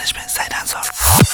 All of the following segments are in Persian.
management Seydanzor.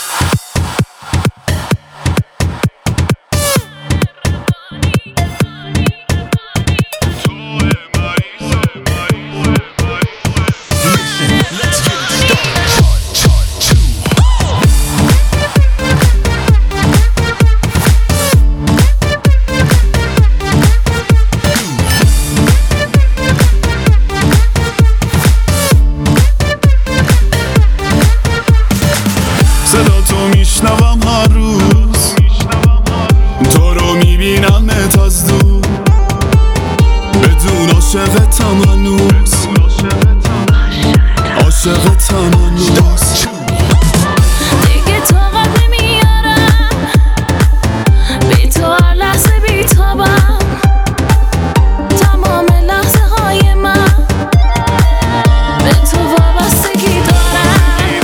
صدا تو میشنوم هر روز، تو رو میبینمت از دور، بدون عاشقتم هنوز، عاشقتم هنوز. دیگه طاقت نمیارم، بی تو هر لحظه بی‌تابم، تمام لحظه های من به تو وابستگی دارم.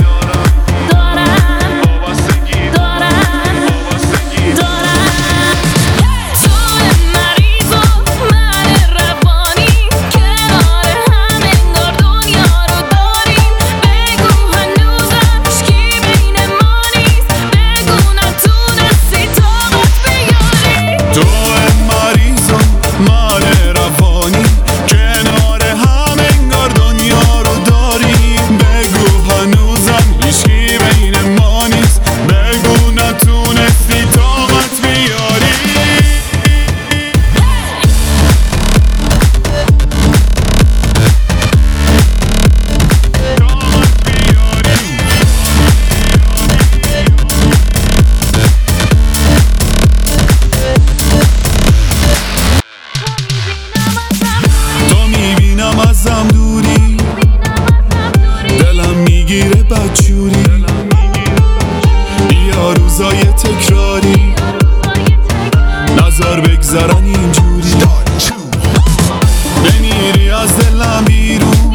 ازم دوری، دلم میگیره بدجوری، بیا روزای تکراری نظر بگذرن اینجوری، بمیری از دلم بیرون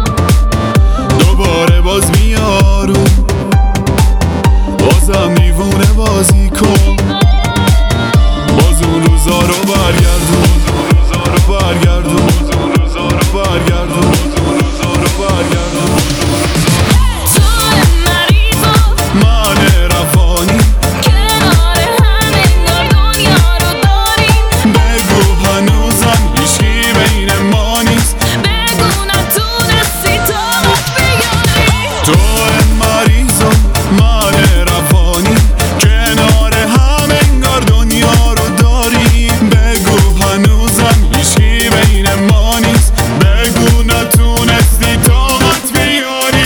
دوباره باز میارو، بازم دیوونه بازی کن، باز اون روزا رو برگردون، برگردون برگردون. تو مریض و من روانی، کنار هم انگار دنیا رو داریم، بگو هنوزم هیچکی بین ما نیست، بگو نتونستی طاقت بیاری. تو مریض و من روانی، کنار هم انگار دنیا رو داریم، بگو هنوزم هیچکی بین ما نیست، بگو نتونستی طاقت بیاری.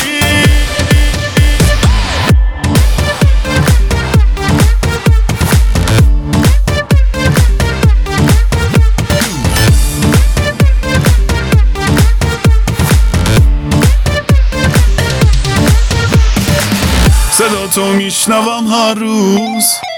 صدا تو میشنوم هر روز،